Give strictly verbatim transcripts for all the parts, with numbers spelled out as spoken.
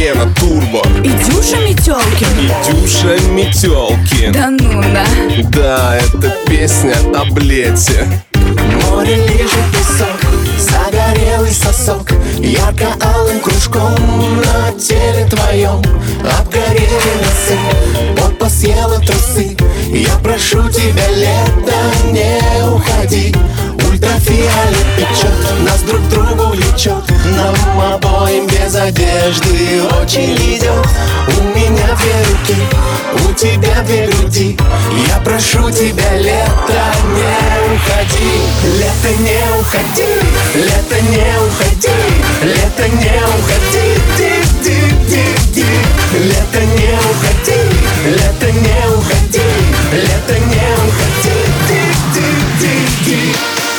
Гена Турбо И Дюша Метелкин. и Дюша Метелкин. Да ну да. Да, это песня о Таблете. Море лежит песок, загорелый сосок, ярко-алым кружком на теле твоем обгорели носы, пот съела трусы. Я прошу тебя, лето, не уходи. Ультрафиолет печет, нас друг к другу влечет. Нам обоим без одежды очень идет. У меня две руки, у тебя две груди. Я прошу тебя, лето, не уходи. Лето, не уходи, лето, не уходи, лето, не уходи, ди, ди, ди, ди. Лето, не уходи, лето, не уходи, лето, не уходи, ди, ди, ди, ди.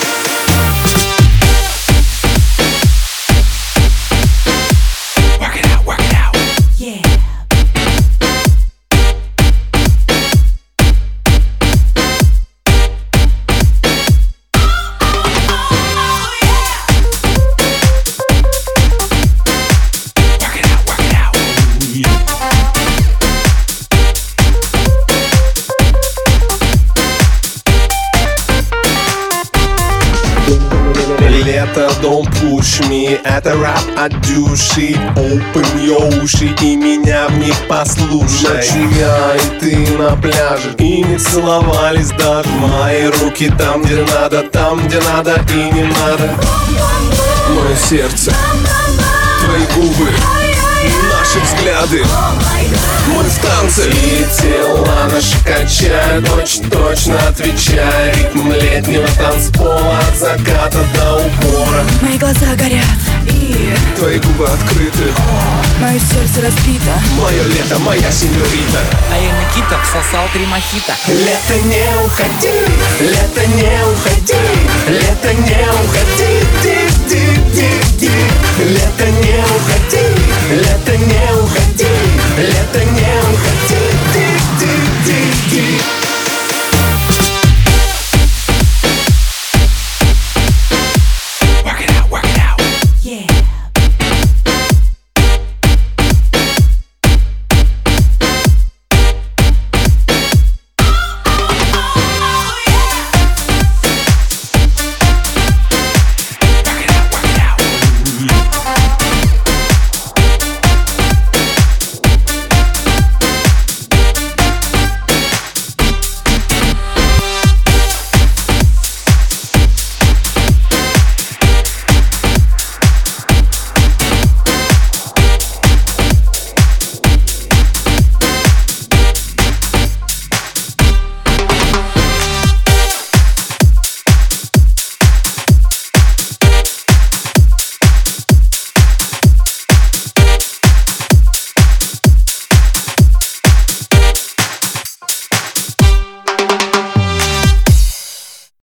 Лето, don't push me, это рэп от Дюши. Open your уши и меня в них послушай. Ночью я и ты на пляже, и не целовались даже. Мои руки там, где надо, там, где надо и не надо. Мое сердце, твои губы, наши взгляды. Мы в танце. И тела наши качают, очень точно отвечая. Ритм летнего танцпола от заката до упора. Мои глаза горят, и Твои губы открыты. мое сердце разбито. Мое лето, моя сеньорита. А я Никита всосал три мохито. Лето, не уходи, лето, не уходи, лето, не уходи, ди, ди, ди, ди. Лето, не уходи,